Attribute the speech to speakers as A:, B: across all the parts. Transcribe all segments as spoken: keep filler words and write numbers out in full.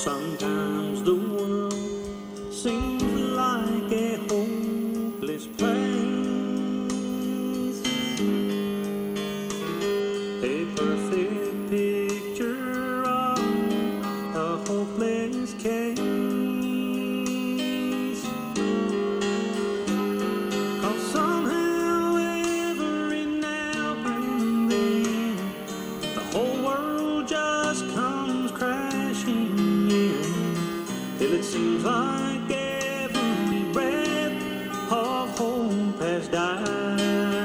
A: Sometimes the world seems like a hopeless place, a perfect picture of a hopeless case. 'Cause somehow, every now and then, the whole world just comes crashing in, till it seems like every breath of hope has died.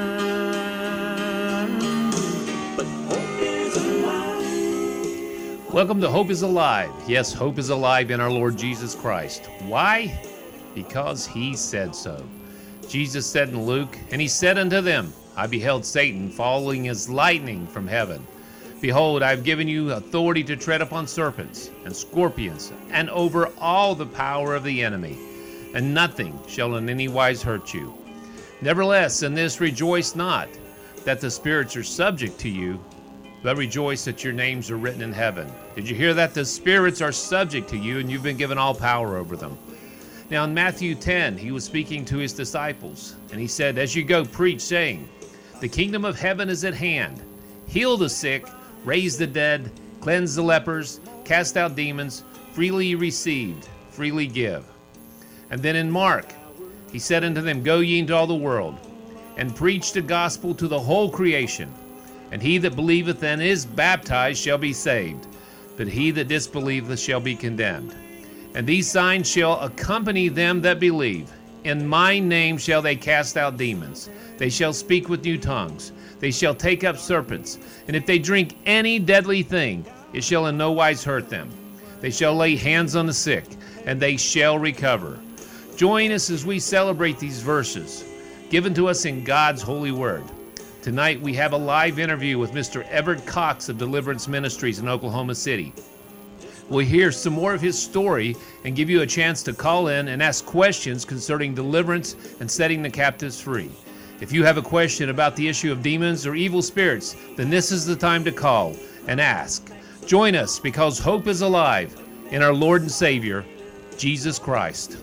A: But hope is alive.
B: Welcome to Hope is Alive. Yes, hope is alive in our Lord Jesus Christ. Why? Because he said so. Jesus said in Luke, "And he said unto them, I beheld Satan falling as lightning from heaven. Behold, I have given you authority to tread upon serpents and scorpions, and over all the power of the enemy, and nothing shall in any wise hurt you. Nevertheless, in this rejoice not, that the spirits are subject to you, but rejoice that your names are written in heaven." Did you hear that? The spirits are subject to you, and you've been given all power over them. Now in Matthew ten, he was speaking to his disciples, and he said, "As you go, preach, saying, the kingdom of heaven is at hand. Heal the sick, raise the dead, cleanse the lepers, cast out demons. Freely you received, freely give." And then in Mark, he said unto them, "Go ye into all the world, and preach the gospel to the whole creation. And he that believeth and is baptized shall be saved, but he that disbelieveth shall be condemned. And these signs shall accompany them that believe. In my name shall they cast out demons. They shall speak with new tongues. They shall take up serpents. And if they drink any deadly thing, it shall in no wise hurt them. They shall lay hands on the sick, and they shall recover." Join us as we celebrate these verses given to us in God's holy word. Tonight we have a live interview with Mister Everett Cox of Deliverance Ministries in Oklahoma City. We'll hear some more of his story and give you a chance to call in and ask questions concerning deliverance and setting the captives free. If you have a question about the issue of demons or evil spirits, then this is the time to call and ask. Join us, because hope is alive in our Lord and Savior, Jesus Christ.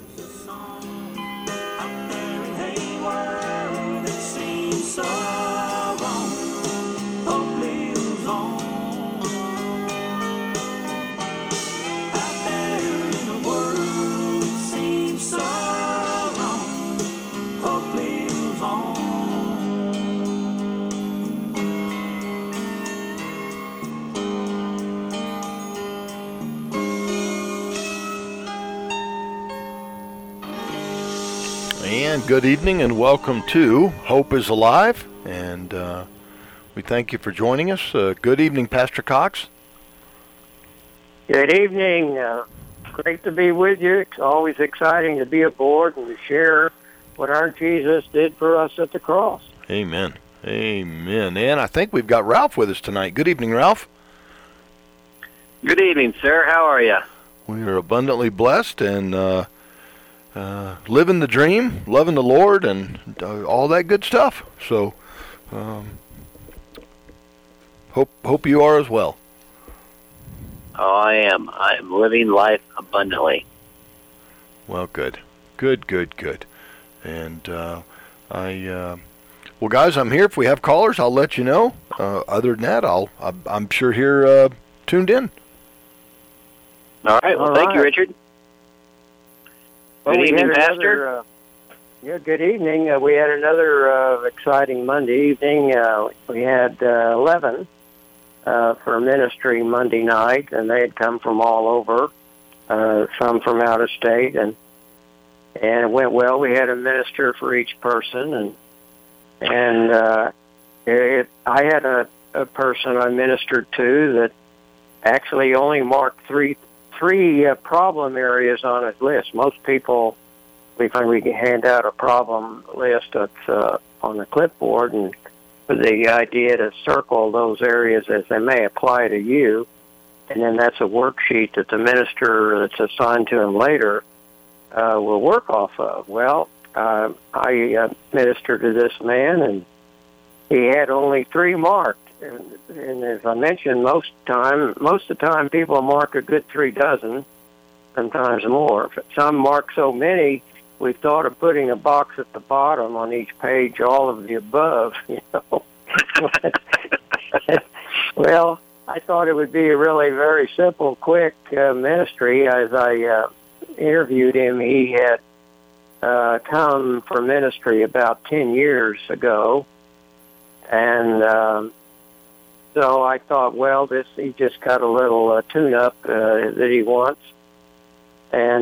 C: And good evening and welcome to Hope is Alive, and uh, we thank you for joining us. Uh, good evening, Pastor Cox.
D: Good evening. Uh, great to be with you. It's always exciting to be aboard and to share what our Jesus did for us at the cross.
C: Amen. Amen. And I think we've got Ralph with us tonight. Good evening, Ralph.
E: Good evening, sir. How are you?
C: We are abundantly blessed and uh, uh, living the dream, loving the Lord, and uh, all that good stuff. So, um, hope hope you are as well.
E: Oh, I am. I am living life abundantly.
C: Well, good, good, good, good. And uh, I, uh, well, guys, I'm here. If we have callers, I'll let you know. Uh, other than that, I'll I'm, I'm sure here uh, tuned in.
E: All right. Well,
D: All
E: thank
D: right.
E: you, Richard.
D: Well,
E: Good
D: we
E: evening,
D: had
E: Pastor.
D: another, uh, yeah, good evening. Uh, we had another uh, exciting Monday evening. Uh, we had uh, eleven uh, for ministry Monday night, and they had come from all over, uh, some from out of state, and and it went well. We had a minister for each person, and and uh, it, I had a, a person I ministered to that actually only marked three three uh, problem areas on his list. Most people, we find we can hand out a problem list that's uh, on the clipboard, and with the idea to circle those areas as they may apply to you, and then that's a worksheet that the minister that's assigned to him later uh, will work off of. Well, uh, I uh, ministered to this man, and he had only three marked. And, and as I mentioned, most time, most of the time, people mark a good three dozen, sometimes more. Some mark so many, we thought of putting a box at the bottom on each page, all of the above, you know. Well, I thought it would be a really very simple, quick uh, ministry. As I uh, interviewed him, he had uh, come for ministry about ten years ago. And um, so I thought, well, this he just got a little uh, tune-up uh, that he wants. And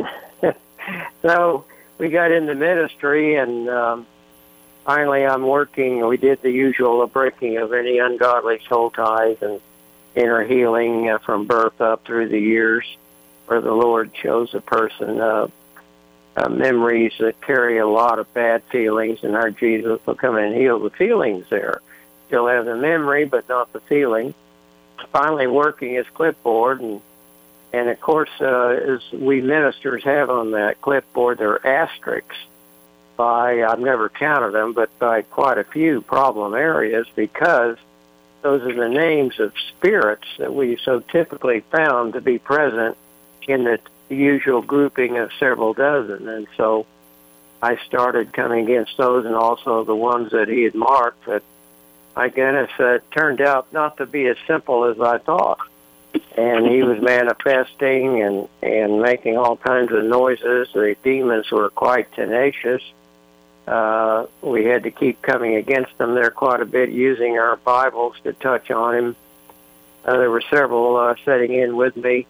D: so we got into ministry, and um, finally I'm working. We did the usual breaking of any ungodly soul ties and inner healing uh, from birth up through the years, where the Lord shows a person uh, uh, memories that carry a lot of bad feelings, and our Jesus will come and heal the feelings there. Still have the memory, but not the feeling. Finally working his clipboard, and and of course, uh, as we ministers have on that clipboard, there are asterisks by, I've never counted them, but by quite a few problem areas, because those are the names of spirits that we so typically found to be present in the usual grouping of several dozen. And so I started coming against those, and also the ones that he had marked that, my goodness, uh, it turned out not to be as simple as I thought. And he was manifesting and, and making all kinds of noises. The demons were quite tenacious. Uh, we had to keep coming against them there quite a bit, using our Bibles to touch on him. Uh, there were several uh, sitting in with me,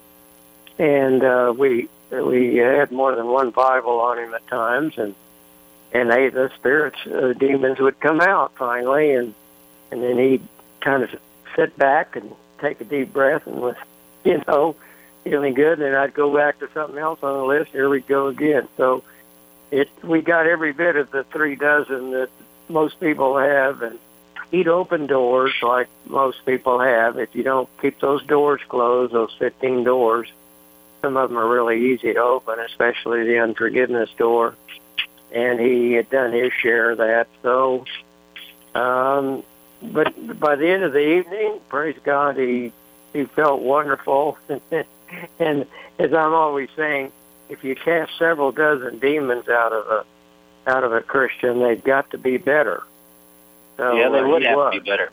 D: and uh, we we had more than one Bible on him at times, and and they, the spirits, uh, demons would come out finally, and and then he'd kind of sit back and take a deep breath and was, you know, feeling good. And then I'd go back to something else on the list. Here we go again. So it we got every bit of the three dozen that most people have, and he'd open doors like most people have. If you don't keep those doors closed, those fifteen doors, some of them are really easy to open, especially the unforgiveness door. And he had done his share of that. So, um, but by the end of the evening, praise God, he he felt wonderful. And as I'm always saying, if you cast several dozen demons out of a out of a Christian, they've got to be better. So,
E: yeah, they
D: uh,
E: would have
D: was.
E: to be better.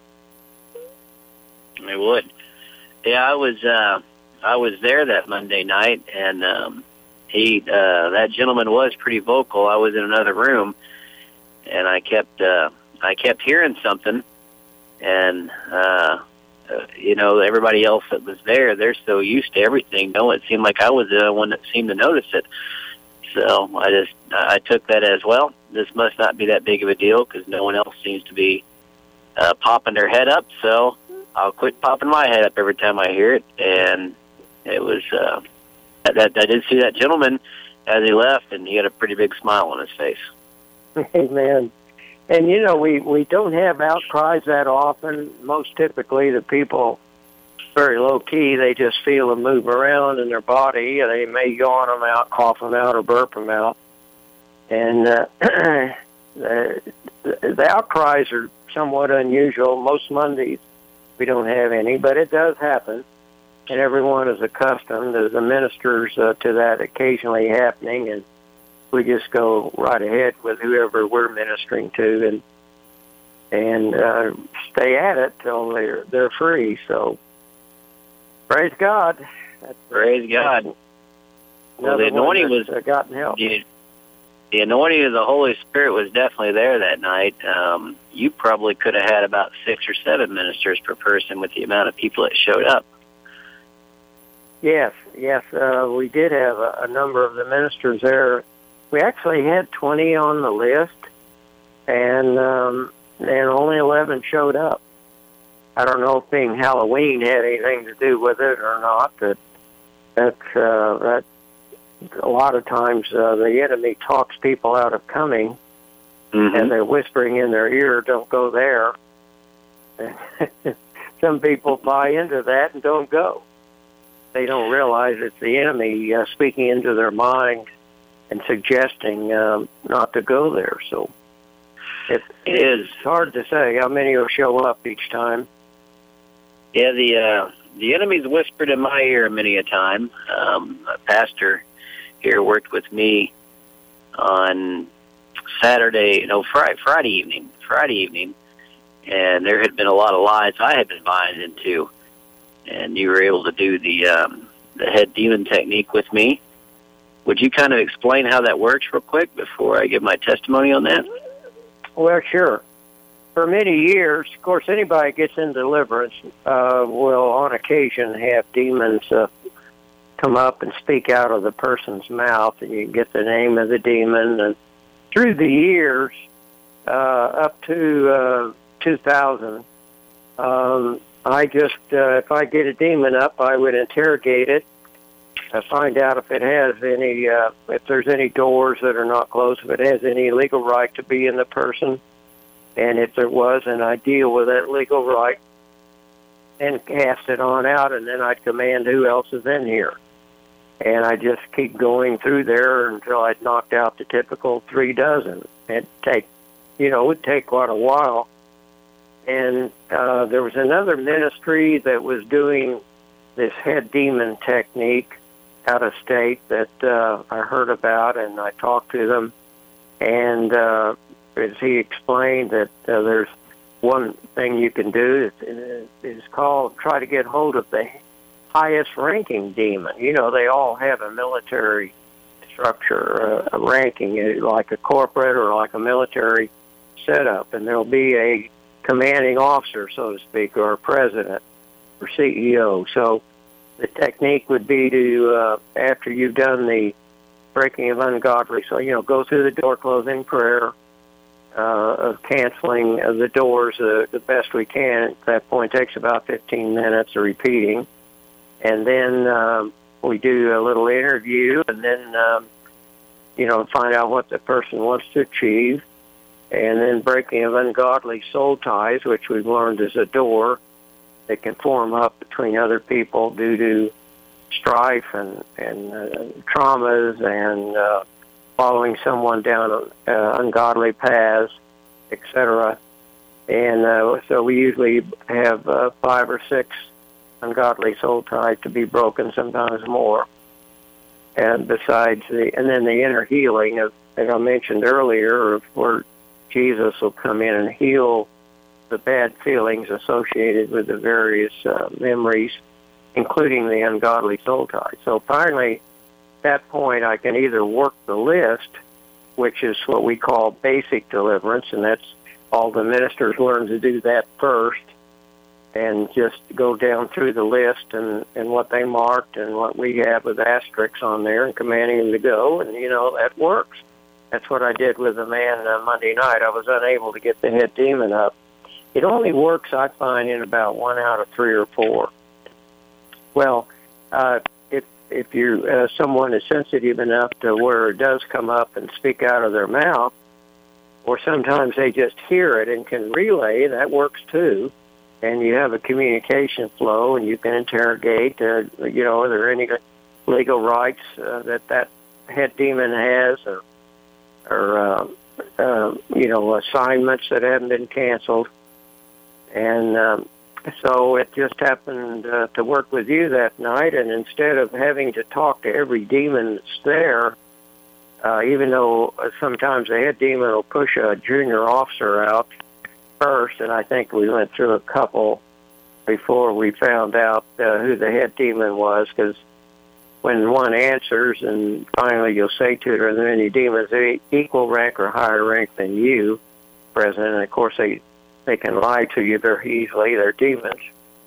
E: They would. Yeah, I was uh, I was there that Monday night, and um, he uh, that gentleman was pretty vocal. I was in another room, and I kept uh, I kept hearing something. And, uh, uh, you know, everybody else that was there, they're so used to everything. No, it seemed like I was the one that seemed to notice it. So I just, I took that as, well, this must not be that big of a deal, because no one else seems to be uh, popping their head up. So I'll quit popping my head up every time I hear it. And it was, uh, that I did see that gentleman as he left, and he had a pretty big smile on his face.
D: Amen. And, you know, we, we don't have outcries that often. Most typically the people, very low-key, they just feel them move around in their body. They may yawn them out, cough them out, or burp them out. And uh, the, the outcries are somewhat unusual. Most Mondays we don't have any, but it does happen. And everyone is accustomed, as the ministers, uh, to that occasionally happening. And we just go right ahead with whoever we're ministering to, and and uh, stay at it till they're they're free. So praise God. That's,
E: praise God. Well, the anointing was
D: uh, gotten help.
E: The, the anointing of the Holy Spirit was definitely there that night. Um, you probably could have had about six or seven ministers per person with the amount of people that showed up.
D: Yes, yes, uh, we did have a, a number of the ministers there. We actually had twenty on the list, and um, and only eleven showed up. I don't know if being Halloween had anything to do with it or not. That that uh, that a lot of times uh, the enemy talks people out of coming, mm-hmm. and they're whispering in their ear, "Don't go there." Some people buy into that and don't go. They don't realize it's the enemy uh, speaking into their mind and suggesting um, not to go there. So it,
E: it is
D: hard to say how many will show up each time.
E: Yeah, the uh, the enemy's whispered in my ear many a time. Um, a pastor here worked with me on Saturday, no, Friday, Friday evening, Friday evening, and there had been a lot of lies I had been buying into, and you were able to do the um, the head demon technique with me. Would you kind of explain how that works real quick before I give my testimony on that?
D: Well, sure. For many years, of course, anybody gets in deliverance uh, will, on occasion, have demons uh, come up and speak out of the person's mouth, and you get the name of the demon. And through the years, uh, up to uh, two thousand, um, I just, uh, if I get a demon up, I would interrogate it. I find out if it has any, uh, if there's any doors that are not closed, if it has any legal right to be in the person, and if there was, and I deal with that legal right and cast it on out, and then I'd command who else is in here. And I just keep going through there until I'd knocked out the typical three dozen. It'd take, you know, it would take quite a while. And uh, there was another ministry that was doing this head demon technique out of state that uh, I heard about, and I talked to them, and uh, as he explained that uh, there's one thing you can do, it's, it's called try to get hold of the highest ranking demon. You know, they all have a military structure, uh, a ranking, like a corporate or like a military setup, and there'll be a commanding officer, so to speak, or a president or C E O. So the technique would be to, uh, after you've done the breaking of ungodly, so, you know, go through the door closing prayer, uh, of canceling of the doors uh, the best we can. At that point, it takes about fifteen minutes of repeating. And then um, we do a little interview, and then, um, you know, find out what the person wants to achieve. And then breaking of ungodly soul ties, which we've learned is a door that can form up between other people due to strife and, and uh, traumas and uh, following someone down uh, ungodly paths, et cetera. And uh, so we usually have uh, five or six ungodly soul ties to be broken, sometimes more. And besides the, and then the inner healing, of, as I mentioned earlier, of where Jesus will come in and heal the bad feelings associated with the various uh, memories, including the ungodly soul ties. So finally, at that point, I can either work the list, which is what we call basic deliverance, and that's all the ministers learn to do that first, and just go down through the list and, and what they marked and what we have with asterisks on there and commanding them to go, and, you know, that works. That's what I did with the man uh, Monday night. I was unable to get the head demon up. It only works, I find, in about one out of three or four. Well, uh, if if you uh, someone is sensitive enough to where it does come up and speak out of their mouth, or sometimes they just hear it and can relay, that works too. And you have a communication flow, and you can interrogate, uh, you know, are there any legal rights uh, that that head demon has, or, or uh, uh, you know, assignments that haven't been canceled. And um, so it just happened uh, to work with you that night, and instead of having to talk to every demon that's there, uh, even though sometimes the head demon will push a junior officer out first, and I think we went through a couple before we found out uh, who the head demon was, because when one answers and finally you'll say to it, are there any demons equal rank or higher rank than you, President? And of course they They can lie to you very easily. They're demons.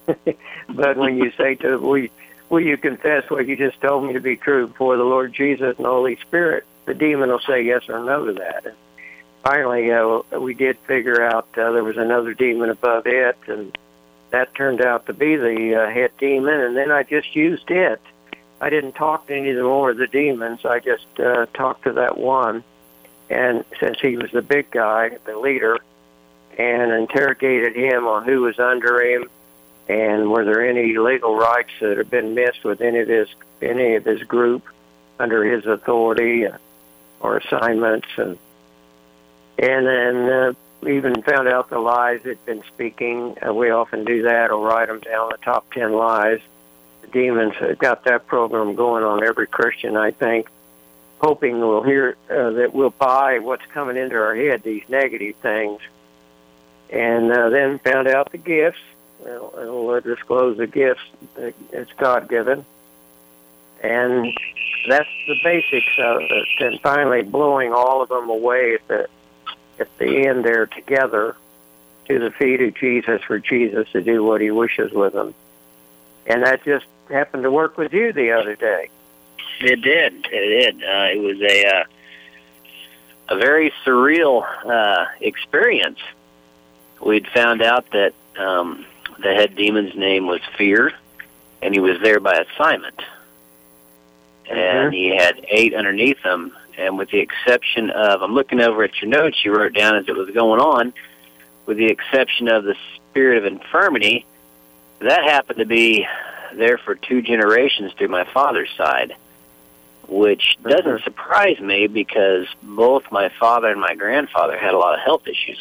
D: But when you say to them, will, will you confess what you just told me to be true before the Lord Jesus and the Holy Spirit, the demon will say yes or no to that. And finally, uh, we did figure out uh, there was another demon above it, and that turned out to be the uh, head demon, and then I just used it. I didn't talk to any of the more of the demons. I just uh, talked to that one, and since he was the big guy, the leader, and interrogated him on who was under him, and were there any legal rights that had been missed with any of his any of his group under his authority or assignments, and and then uh, we even found out the lies they'd been speaking. Uh, we often do that, or write them down, the top ten lies. The demons have got that program going on every Christian, I think, hoping we'll hear, uh, that we'll buy what's coming into our head, these negative things. And uh, then found out the gifts. It'll, it'll uh, disclose the gifts that it's God-given. And that's the basics of it. And finally blowing all of them away at the, at the end there together to the feet of Jesus for Jesus to do what he wishes with them. And that just happened to work with you the other day.
E: It did. It did. Uh, it was a uh, a very surreal uh, experience. We'd found out that um, the head demon's name was Fear, and he was there by assignment. And
D: Mm-hmm.
E: he had eight underneath him, and with the exception of, I'm looking over at your notes you wrote down as it was going on, with the exception of the spirit of infirmity, that happened to be there for two generations through my father's side, which doesn't
D: Mhm.
E: surprise me because both my father and my grandfather had a lot of health issues.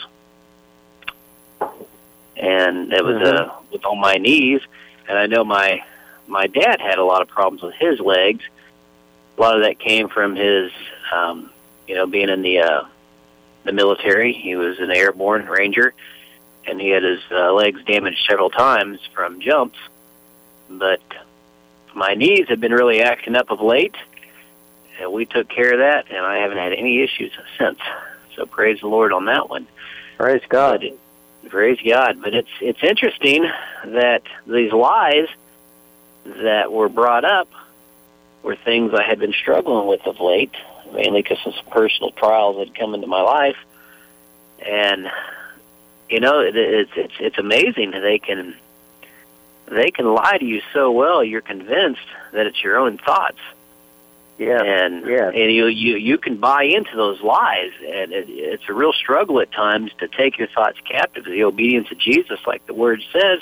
E: And it was
D: Mhm.
E: uh, with on my knees, and I know my my dad had a lot of problems with his legs. A lot of that came from his, um, you know, being in the uh, the military. He was an airborne ranger, and he had his uh, legs damaged several times from jumps. But my knees have been really acting up of late, and we took care of that, and I haven't had any issues since. So praise the Lord on that one.
D: Praise God.
E: But it, praise God. But it's it's interesting that these lies that were brought up were things I had been struggling with of late, mainly because of some personal trials that had come into my life. And you know, it, it's it's it's amazing that they can they can lie to you so well. You're convinced that it's your own thoughts.
D: Yeah.
E: And
D: yeah.
E: and you, you you can buy into those lies, and it, it's a real struggle at times to take your thoughts captive to the obedience of Jesus, like the Word says.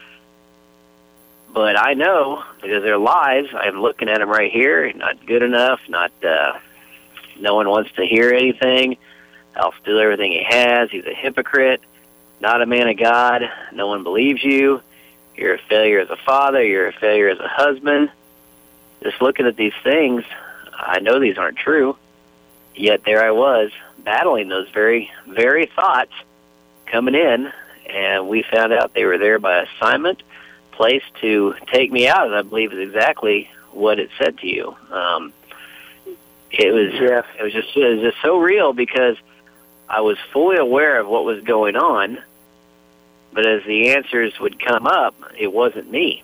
E: But I know, because they're lies, I'm looking at them right here, not good enough, not uh, no one wants to hear anything, I'll steal everything he has, he's a hypocrite, not a man of God, no one believes you, you're a failure as a father, you're a failure as a husband. Just looking at these things, I know these aren't true, yet there I was, battling those very, very thoughts coming in, and we found out they were there by assignment, place to take me out, and I believe is exactly what it said to you. Um, it was
D: Yes.
E: it was just it was just so real because I was fully aware of what was going on, but as the answers would come up, it wasn't me.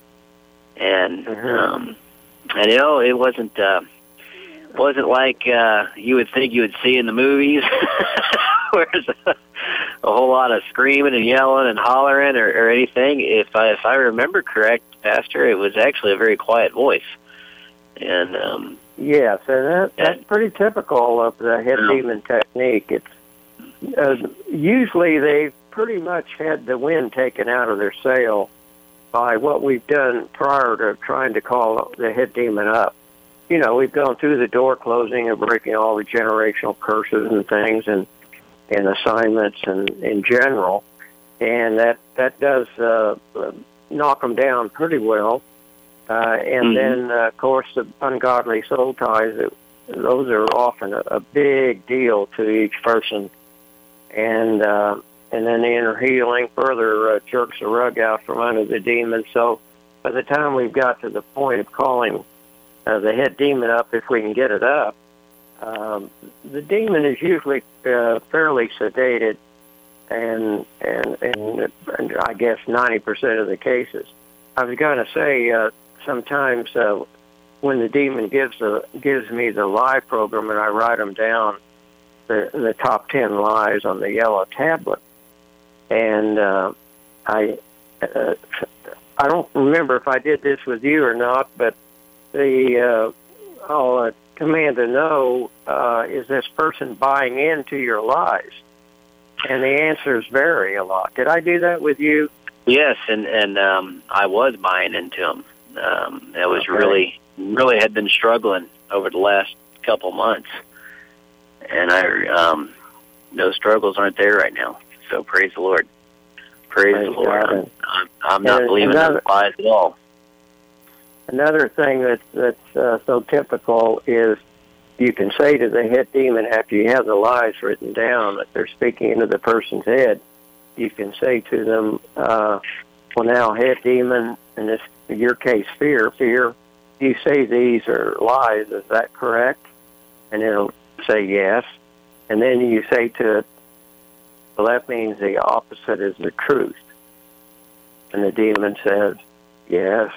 E: And
D: Mhm.
E: um, and you know, it wasn't uh, wasn't like uh, you would think you would see in the movies, where there's a, a whole lot of screaming and yelling and hollering or, or anything. If I if I remember correct, Pastor, it was actually a very quiet voice. And um,
D: Yes, and that, that's pretty typical of the head
E: Yeah.
D: demon technique. It's uh, usually they've pretty much had the wind taken out of their sail by what we've done prior to trying to call the head demon up. You know, we've gone through the door closing and breaking all the generational curses and things and, and assignments and in general, and that that does uh, knock them down pretty well. Uh, and
E: Mhm.
D: then, uh, of course, the ungodly soul ties, it, those are often a, a big deal to each person. And uh, and then the inner healing further uh, jerks the rug out from under the demon. So by the time we've got to the point of calling uh, the head demon up, if we can get it up, um, the demon is usually uh, fairly sedated, and, and, and, and I guess ninety percent of the cases. I was going to say, uh, sometimes uh, when the demon gives the gives me the lie program and I write them down, the the top ten lies on the yellow tablet, and uh, I uh, I don't remember if I did this with you or not, but the uh, I'll uh, command to know uh, is this person buying into your lies, and the answers vary a lot. Did I do that with you?
E: yes, and and um, I was buying into them. Um, I was
D: Okay.
E: really really had been struggling over the last couple months, and I um, those struggles aren't there right now. So praise the Lord. Praise, praise the Lord. I'm, I'm, I'm not
D: and
E: believing
D: another,
E: those lies at all.
D: Another thing that's, that's uh, so typical is you can say to the head demon after you have the lies written down that they're speaking into the person's head, you can say to them, uh, well, now, head demon, in this in your case, fear, fear, you say these are lies, is that correct? And it'll say yes. And then you say to it, well, that means the opposite is the truth. And the demon says, yes.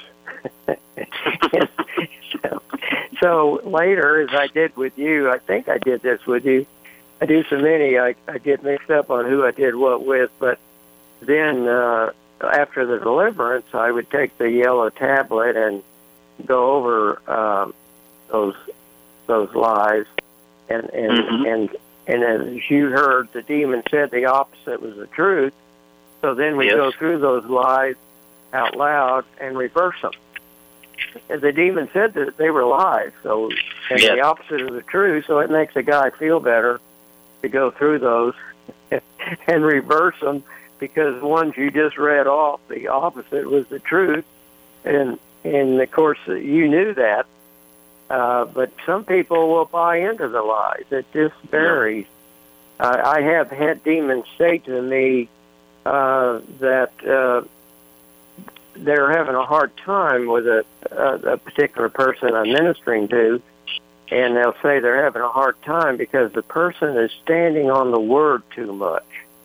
D: so, so later, as I did with you, I think I did this with you, I do so many, I, I get mixed up on who I did what with, but then uh, after the deliverance, I would take the yellow tablet and go over um, those those lies, and and,
E: Mm-hmm.
D: and and as you heard, the demon said the opposite was the truth. So then we
E: Yes.
D: go through those lies out loud and reverse them. And the demon said that they were lies, so and
E: Yes.
D: the opposite of the truth. So it makes a guy feel better to go through those and reverse them, because the ones you just read off, the opposite was the truth. And, and of course, you knew that. Uh, but some people will buy into the lies. It just varies. Uh, I have had demons say to me uh, that uh, they're having a hard time with a, a, a particular person I'm ministering to, and they'll say they're having a hard time because the person is standing on the Word too much.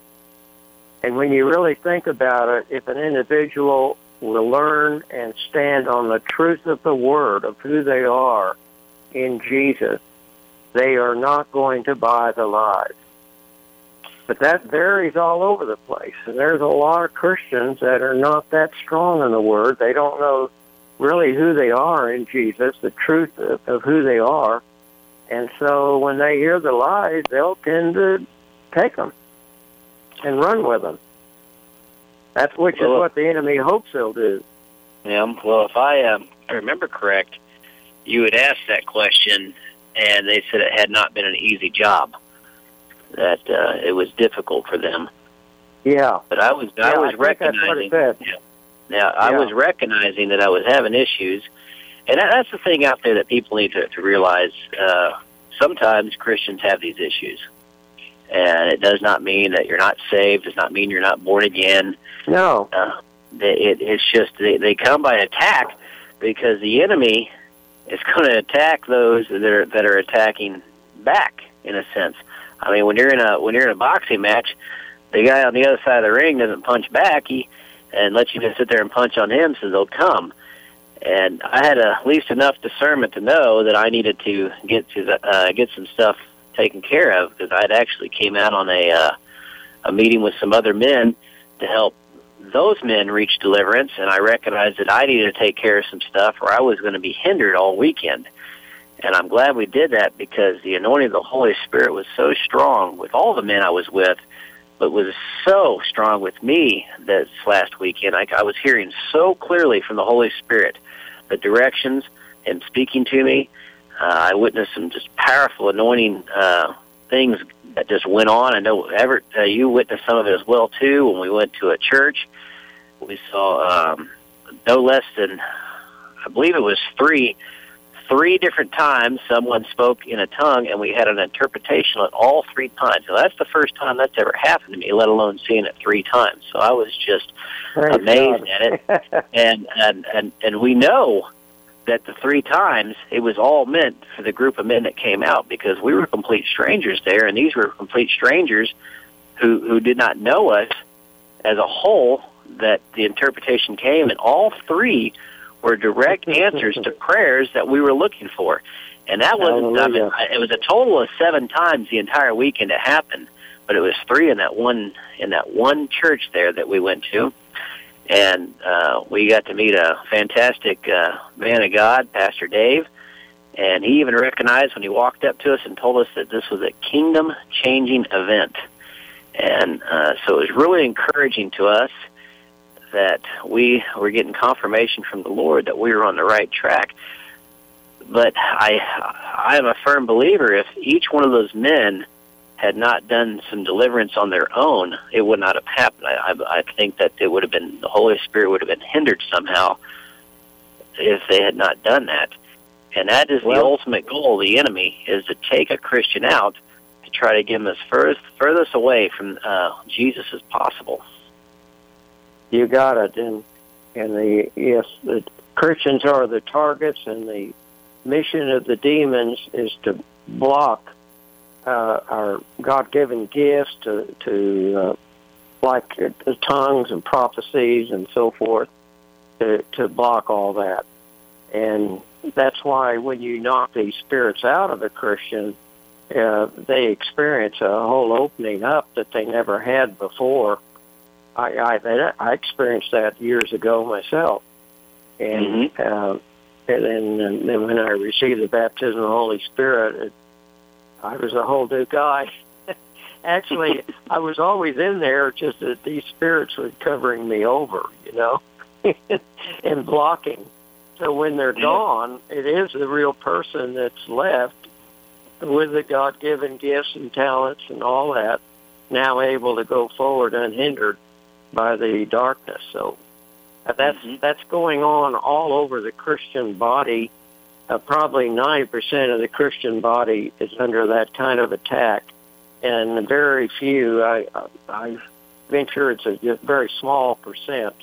D: And when you really think about it, if an individual will learn and stand on the truth of the Word, of who they are in Jesus, they are not going to buy the lies. But that varies all over the place. And there's a lot of Christians that are not that strong in the Word. They don't know really who they are in Jesus, the truth of, of who they are. And so when they hear the lies, they'll tend to take them and run with them. That's which
E: Well,
D: is what the enemy hopes they'll do.
E: Yeah, well, if I um, remember correct, you had asked that question, and they said it had not been an easy job, that uh, it was difficult for them.
D: Yeah.
E: But I was
D: Yeah,
E: I was
D: I think that's what
E: recognizing.
D: it said.
E: Yeah. Now I
D: Yeah.
E: was recognizing that I was having issues, and that, that's the thing out there that people need to, to realize. Uh, sometimes Christians have these issues, and it does not mean that you're not saved. Does not mean you're not born again.
D: No.
E: Uh, they, it, it's just they, they come by attack because the enemy is going to attack those that are that are attacking back. In a sense, I mean, when you're in a when you're in a boxing match, the guy on the other side of the ring doesn't punch back. He and lets you just sit there and punch on him, so they'll come. And I had at least enough discernment to know that I needed to get to the, uh, get some stuff taken care of, because I'd actually came out on a uh, a meeting with some other men to help those men reach deliverance, and I recognized that I needed to take care of some stuff, or I was going to be hindered all weekend. And I'm glad we did that, because the anointing of the Holy Spirit was so strong with all the men I was with, but was so strong with me this last weekend. I, I was hearing so clearly from the Holy Spirit the directions and speaking to me. Uh, I witnessed some just powerful anointing uh, things that just went on. I know Everett, uh, you witnessed some of it as well too. When we went to a church, we saw um, no less than, I believe it was three, three different times someone spoke in a tongue, and we had an interpretation at all three times. So that's the first time that's ever happened to me, let alone seeing it three times. So I was just
D: Praise
E: amazed
D: God.
E: at it. and, and, and, and we know that the three times it was all meant for the group of men that came out, because we were complete strangers there, and these were complete strangers who, who did not know us as a whole, that the interpretation came, and all three were direct answers to prayers that we were looking for. And that wasn't, I mean, it was a total of seven times the entire weekend it happened, but it was three in that one, in that one church there that we went to. And uh, we got to meet a fantastic uh, man of God, Pastor Dave, and he even recognized when he walked up to us and told us that this was a kingdom-changing event. And uh, so it was really encouraging to us that we were getting confirmation from the Lord that we were on the right track. But I, I am a firm believer, if each one of those men had not done some deliverance on their own, it would not have happened. I, I, I think that it would have been, the Holy Spirit would have been hindered somehow if they had not done that. And that is
D: Well,
E: the ultimate goal of the enemy, is to take a Christian out to try to get him as furthest, furthest away from uh, Jesus as possible.
D: You got it. And, and the, yes, the Christians are the targets, and the mission of the demons is to block uh, our God-given gifts, to, to uh, like uh, tongues and prophecies and so forth, to, to block all that. And that's why when you knock these spirits out of a Christian, uh, they experience a whole opening up that they never had before. I, I, I experienced that years ago myself. And,
E: Mm-hmm.
D: uh, and, then, and then when I received the baptism of the Holy Spirit, it, I was a whole new guy. Actually, I was always in there, just that these spirits were covering me over, you know, and blocking. So when they're gone, it is the real person that's left with the God-given gifts and talents and all that, now able to go forward unhindered by the darkness. So uh, that's
E: Mhm.
D: that's going on all over the Christian body. Uh, probably ninety percent of the Christian body is under that kind of attack, and very few, I, I venture it's a very small percent,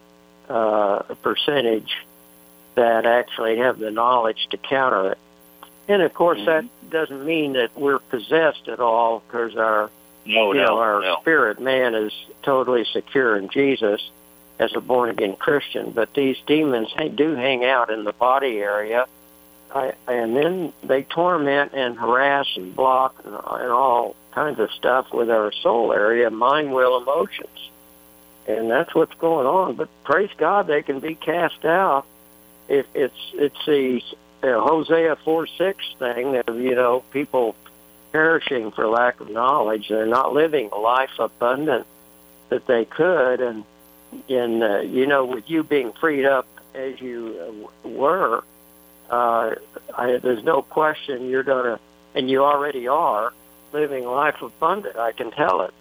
D: uh, percentage that actually have the knowledge to counter it. And of course,
E: Mhm.
D: that doesn't mean that we're possessed at all, because our
E: No,
D: you
E: no,
D: know, our
E: no.
D: spirit man is totally secure in Jesus as a born-again Christian. But these demons ha- do hang out in the body area, I, and then they torment and harass and block and, and all kinds of stuff with our soul area, mind, will, emotions. And that's what's going on. But praise God, they can be cast out. If it's it's the uh, Hosea four six thing of, you know, people perishing for lack of knowledge. They're not living a life abundant that they could. And, and uh, you know, with you being freed up as you uh, were, uh, I, there's no question you're going to, and you already are, living life abundant. I can tell it.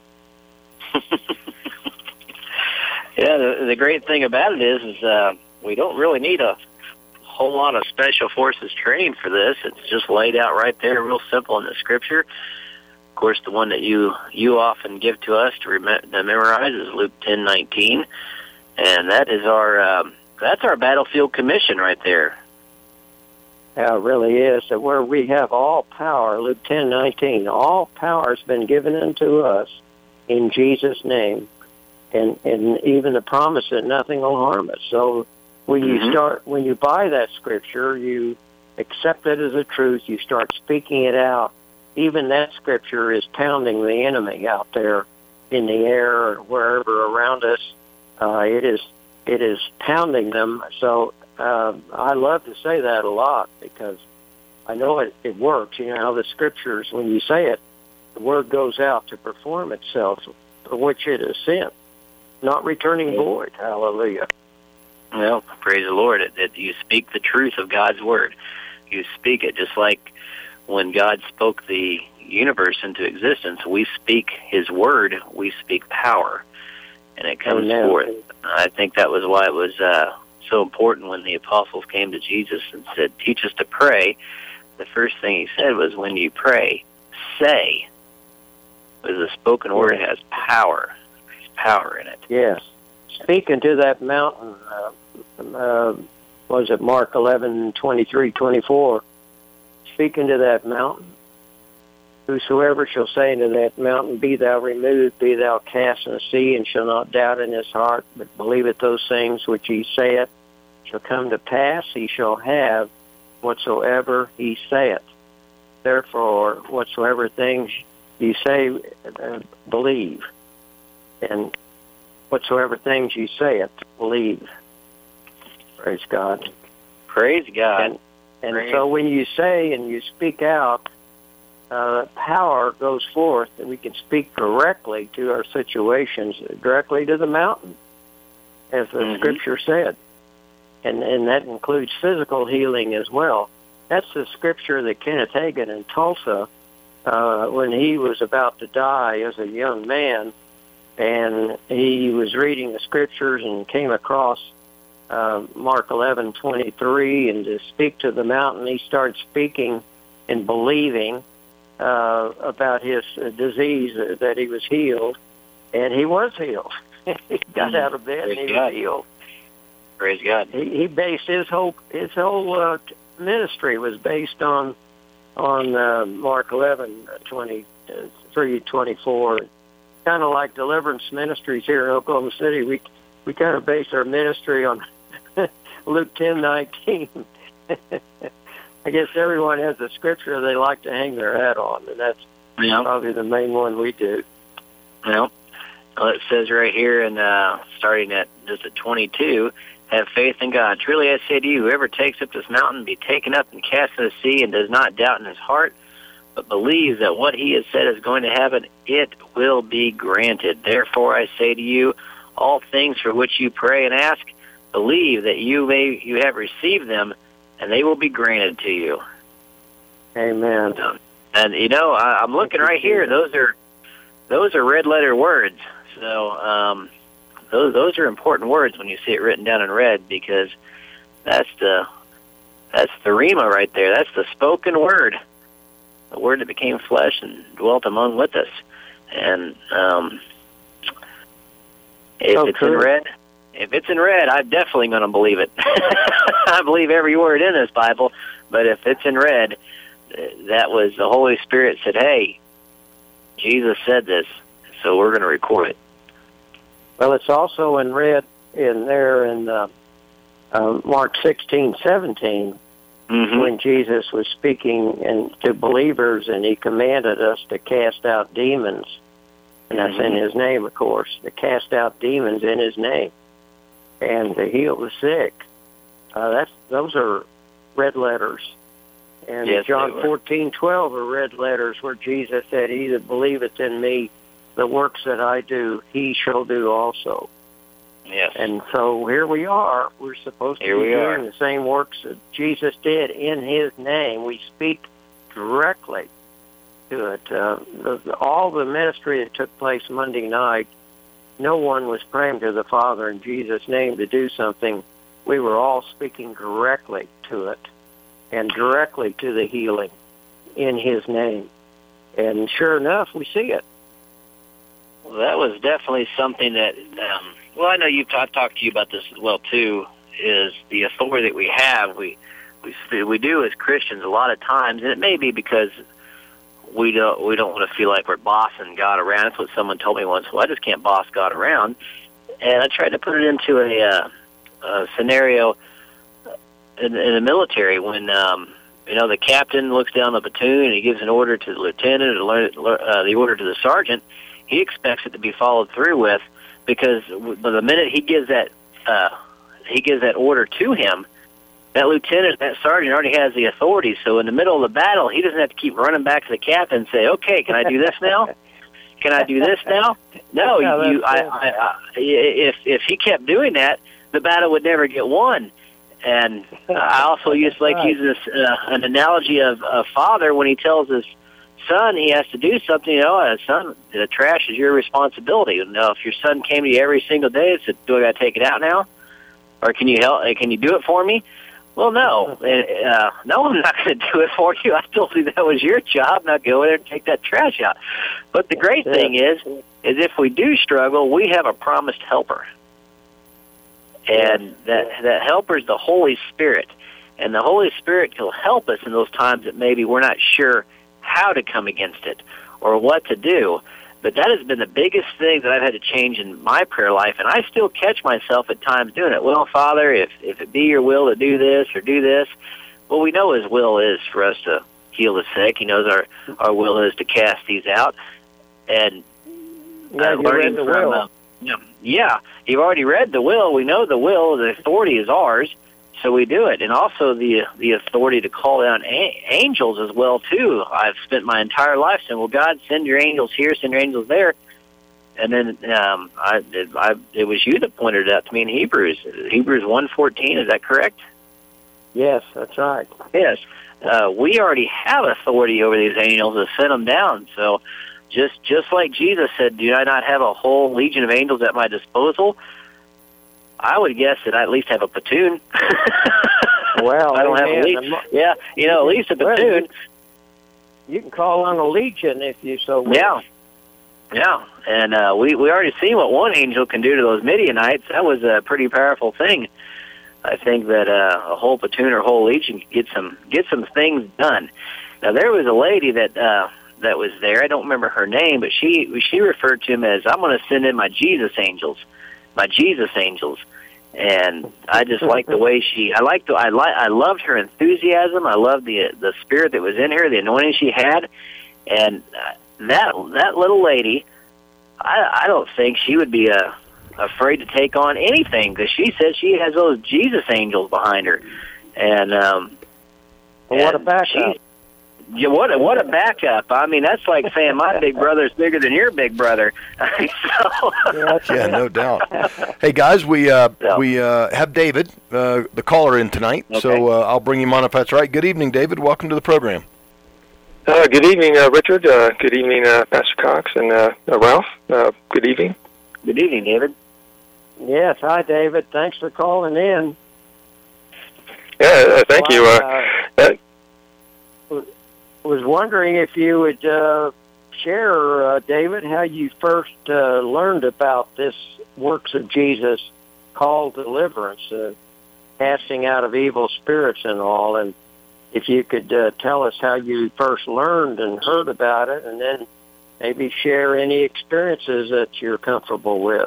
E: Yeah, the, the great thing about it is, is uh, we don't really need a whole lot of special forces training for this. It's just laid out right there, real simple in the Scripture. Of course, the one that you you often give to us to, rem- to memorize is Luke ten nineteen, and that is our um, that's our battlefield commission right there.
D: Yeah, it really is. That where we have all power, Luke ten nineteen, all power has been given unto us in Jesus' name, and and even the promise that nothing will harm us. So when you
E: Mhm.
D: start, when you buy that scripture, you accept it as a truth. You start speaking it out. Even that scripture is pounding the enemy out there in the air or wherever around us. Uh, it is it is pounding them. So uh, I love to say that a lot, because I know it, it works. You know how the scriptures, when you say it, the word goes out to perform itself, for which it is sent, not returning void. Hallelujah.
E: Well, praise the Lord. It, it, you speak the truth of God's word. You speak it just like when God spoke the universe into existence. We speak His word. We speak power, and it comes
D: Amen.
E: forth. I think that was why it was uh, so important when the apostles came to Jesus and said, "Teach us to pray." The first thing He said was, "When you pray, say." Because the spoken word has power. There's power in it.
D: Yes. Speaking to that mountain, uh, uh, was it Mark eleven twenty-three twenty-four? Speaking to that mountain, whosoever shall say unto that mountain, Be thou removed, be thou cast in the sea, and shall not doubt in his heart, but believeth those things which he saith shall come to pass, he shall have whatsoever he saith. Therefore, whatsoever things you say, uh, believe. And whatsoever things you saith, believe. Praise God.
E: Praise God.
D: And, and
E: Praise.
D: so when you say and you speak out, uh, power goes forth, and we can speak directly to our situations, directly to the mountain, as the
E: Mhm.
D: Scripture said. And, and that includes physical healing as well. That's the Scripture that Kenneth Hagin in Tulsa uh, when he was about to die as a young man, and he was reading the scriptures and came across uh, Mark eleven twenty-three, and to speak to the mountain, he started speaking and believing uh, about his uh, disease, uh, that he was healed, and he was healed. He got out of bed
E: Praise
D: and he
E: God.
D: was healed.
E: Praise God.
D: He, he based his whole his whole uh, ministry was based on on uh, Mark eleven twenty-three twenty-four. Kind of like Deliverance Ministries here in Oklahoma City. We we kind of base our ministry on Luke ten nineteen. I guess everyone has a scripture they like to hang their hat on, and that's
E: Yeah.
D: probably the main one we do.
E: Well, well, it says right here, and uh, starting at just at twenty-two, have faith in God. Truly I say to you, whoever takes up this mountain be taken up and cast into the sea, and does not doubt in his heart, but believes that what he has said is going to happen, it will be granted. Therefore I say to you, all things for which you pray and ask, believe that you may you have received them, and they will be granted to you.
D: Amen.
E: Um, and you know, I, I'm looking right here. Those are those are red letter words. So um, those those are important words when you see it written down in red, because that's the that's the rhema right there. That's the spoken word, the word that became flesh and dwelt among with us. And um, if
D: So
E: it's in
D: true.
E: red, if it's in red, I'm definitely going to believe it. I believe every word in this Bible, but if it's in red, that was the Holy Spirit said, hey, Jesus said this, so we're going to record it.
D: Well, it's also in red in there in uh, uh, Mark sixteen seventeen,
E: Mm-hmm.
D: when Jesus was speaking and to believers, and he commanded us to cast out demons, and that's in his name, of course, to cast out demons in his name, and to heal the sick. Uh, that's those are red letters. And
E: Yes,
D: John
E: they were.
D: fourteen twelve are red letters, where Jesus said, he that believeth in me, the works that I do, he shall do also.
E: Yes.
D: And so here we are. We're supposed to
E: Here
D: be
E: we
D: doing
E: are.
D: the same works that Jesus did in his name. We speak directly to it. Uh, the, the, all the ministry that took place Monday night, no one was praying to the Father in Jesus' name to do something. We were all speaking directly to it and directly to the healing in his name. And sure enough, we see it.
E: Well, that was definitely something that, um, well, I know you've ta- talked to you about this as well, too, is the authority that we have. We, we, we do as Christians a lot of times, and it may be because we don't, we don't want to feel like we're bossing God around. That's what someone told me once. Well, I just can't boss God around. And I tried to put it into a, uh, a scenario in, in the military when, um, you know, the captain looks down the platoon and he gives an order to the lieutenant or uh, the order to the sergeant. He expects it to be followed through with, because the minute he gives that uh, he gives that order to him, that lieutenant, that sergeant already has the authority. So in the middle of the battle, he doesn't have to keep running back to the captain and say, "Okay, can I do this now? Can I do this now?" No,
D: Yeah,
E: you.
D: that's
E: I, I, I, if if he kept doing that, the battle would never get won. And I also used like
D: Right.
E: use this uh, an analogy of a father when he tells his son he has to do something. You know, uh, son, the trash is your responsibility. You know, if your son came to you every single day and said, "Do I got to take it out now?" or "Can you help? Can you do it for me?" Well, no, uh, no, I'm not going to do it for you. I told you that was your job. Now go in there and take that trash out. But the great
D: That's it.
E: thing is, is if we do struggle, we have a promised helper. And that that helper is the Holy Spirit. And the Holy Spirit will help us in those times that maybe we're not sure how to come against it or what to do. But that has been the biggest thing that I've had to change in my prayer life, and I still catch myself at times doing it. Well, Father, if, if it be your will to do this or do this, well, we know his will is for us to heal the sick. He knows our, our will is to cast these out. And
D: Yeah,
E: uh,
D: you
E: learning
D: read the
E: from,
D: will.
E: uh, yeah, yeah, you've already read the will. We know the will. The authority is ours, so we do it. And also the the authority to call down a- angels as well, too. I've spent my entire life saying, well, God, send your angels here, send your angels there. And then um, I, it, I, it was you that pointed it out to me in Hebrews. Hebrews one fourteen, is that correct?
D: Yes, that's right.
E: Yes. Uh, we already have authority over these angels to send them down. So just just like Jesus said, do I not have a whole legion of angels at my disposal? I would guess that I at least have a platoon.
D: Well,
E: I don't have a
D: amen.
E: legion. Yeah, you know, at least a
D: Well,
E: platoon.
D: You can call on a legion if you so wish.
E: Yeah. Yeah, and uh, we we already seen what one angel can do to those Midianites. That was a pretty powerful thing. I think that uh, a whole platoon or whole legion could get some get some things done. Now there was a lady that uh, that was there. I don't remember her name, but she she referred to him as, "I'm going to send in my Jesus angels, my Jesus angels." And I just liked the way she. I liked. The, I li- I loved her enthusiasm. I loved the the spirit that was in her, the anointing she had, and uh, that that little lady. I I don't think she would be a. afraid to take on anything, because she says she has those Jesus angels behind her, and um,
D: Well, what a
E: and
D: backup!
E: she- Yeah, what a what a backup! I mean, that's like saying my big brother's bigger than your big brother. so,
C: Yeah, no doubt. Hey guys, we uh,
E: Yeah.
C: we uh, have David, uh, the caller, in tonight.
E: Okay.
C: So uh, I'll bring him on if that's right. Good evening, David. Welcome to the program.
F: Uh, good evening, uh, Richard. Uh, good evening, uh, Pastor Cox and uh, uh, Ralph. Uh, good evening.
E: good evening, David.
D: Yes, hi, David. Thanks for calling in.
F: Yeah, uh, thank you.
D: Well,
F: Uh,
D: I,
F: uh,
D: uh, was wondering if you would uh, share, uh, David, how you first uh, learned about this works of Jesus called deliverance, uh, casting out of evil spirits and all, and if you could uh, tell us how you first learned and heard about it, and then maybe share any experiences that you're comfortable with.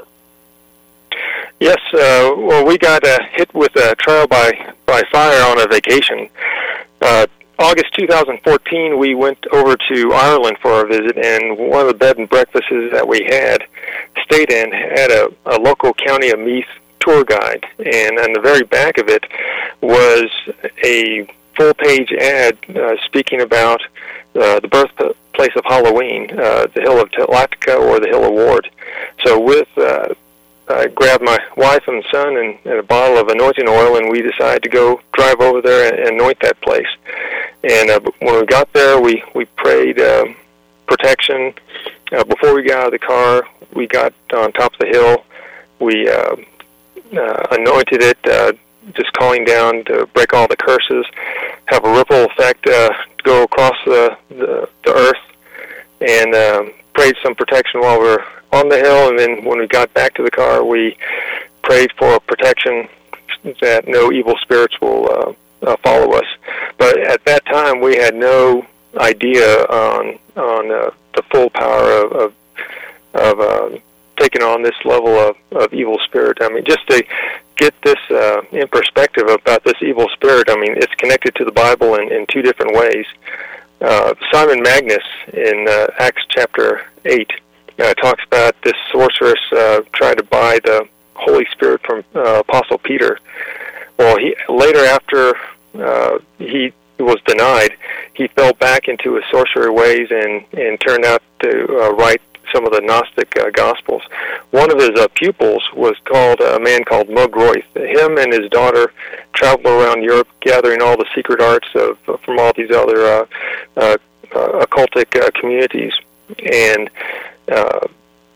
F: yes, uh, well, we got uh, hit with a trial by, by fire on a vacation. Uh, August two thousand fourteen, we went over to Ireland for our visit, and one of the bed and breakfasts that we had, stayed in, had a, a local County of Meath tour guide, and on the very back of it was a full-page ad uh, speaking about uh, the birthplace of Halloween, uh, the Hill of Tlaxcala or the Hill of Ward. So with uh, I grabbed my wife and son and, and a bottle of anointing oil, and we decided to go drive over there and, and anoint that place. And uh, when we got there, we, we prayed uh, protection. Uh, before we got out of the car, we got on top of the hill. We uh, uh, anointed it, uh, just calling down to break all the curses, have a ripple effect uh, go across the, the, the earth, and um, prayed some protection while we were on the hill. And then when we got back to the car, we prayed for protection that no evil spirits will uh, uh, follow us. But at that time, we had no idea on on uh, the full power of of, of uh, taking on this level of, of evil spirit. I mean, just to get this uh, in perspective about this evil spirit, I mean, it's connected to the Bible in, in two different ways. Uh, Simon Magus in uh, Acts chapter eight uh, talks about this sorceress uh, trying to buy the Holy Spirit from uh, Apostle Peter. Well, he later, after uh, he was denied, he fell back into his sorcery ways and, and turned out to uh, write some of the Gnostic uh, Gospels. One of his uh, pupils was called uh, a man called Mug Royth. Him and his daughter traveled around Europe, gathering all the secret arts of from all these other uh, uh, uh, occultic uh, communities. And uh,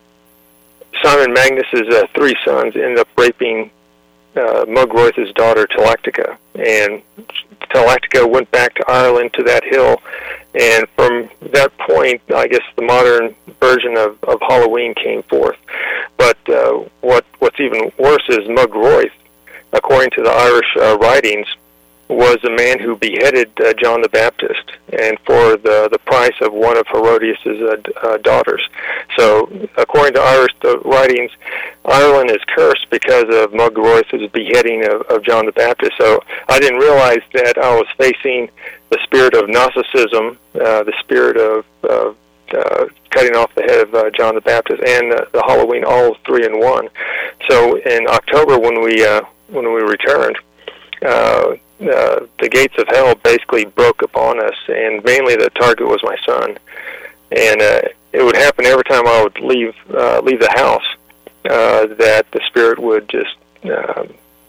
F: Simon Magnus's uh, three sons ended up raping uh, Mug Royth's daughter, Tlaxcala. And Tlaxcala went back to Ireland to that hill. And from that point, I guess the modern version of, of Halloween came forth. But uh, what what's even worse is Mug Royth, according to the Irish uh, writings, was the man who beheaded uh, John the Baptist, and for the the price of one of Herodias's uh, uh, daughters. So, according to Irish uh, writings, Ireland is cursed because of Mug Royth's beheading of, of John the Baptist. So, I didn't realize that I was facing the spirit of Gnosticism, uh, the spirit of uh, uh, cutting off the head of uh, John the Baptist, and uh, the Halloween, all three in one. So, in October, when we uh, when we returned, uh, Uh, the gates of hell basically broke upon us, and mainly the target was my son. And uh, it would happen every time I would leave uh, leave the house, uh, that the spirit would just uh,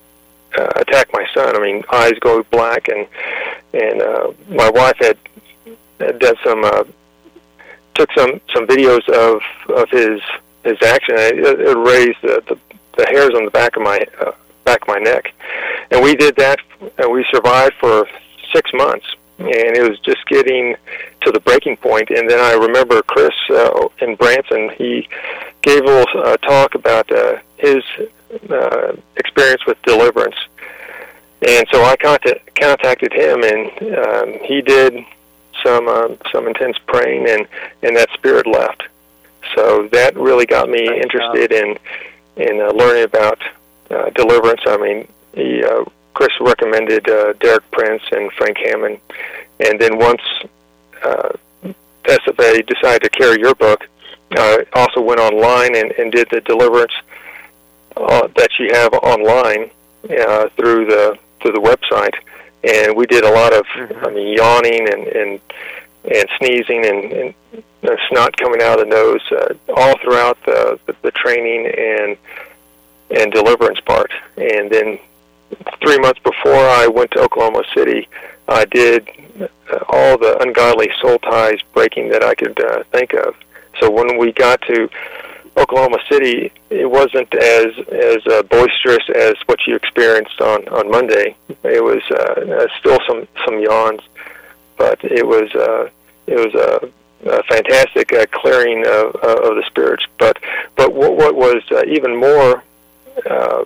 F: uh, attack my son. I mean, eyes go black, and and uh, my wife had, had done some uh, took some some videos of of his his action. It, it raised the, the the hairs on the back of my uh, back of my neck, and we did that, and we survived for six months. And it was just getting to the breaking point. And then I remember Chris uh, in Branson, he gave a little uh, talk about uh, his uh, experience with deliverance. And so I contact, contacted him, and um, he did some uh, some intense praying, and, and that spirit left. So that really got me Thank interested God. in in uh, learning about uh, deliverance. I mean, he... Uh, Chris recommended uh, Derek Prince and Frank Hammond, and then once uh, S F A decided to carry your book, uh, also went online and, and did the deliverance uh, that you have online uh, through the through the website, and we did a lot of, I mean, yawning and and, and sneezing and, and uh, snot coming out of the nose uh, all throughout the, the the training and and deliverance part, and then. Three months before I went to Oklahoma City, I did all the ungodly soul ties breaking that I could uh, think of. So when we got to Oklahoma City, it wasn't as as uh, boisterous as what you experienced on, on Monday. It was uh, still some, some yawns, but it was uh, it was a, a fantastic uh, clearing of, uh, of the spirits. But but what, what was uh, even more uh,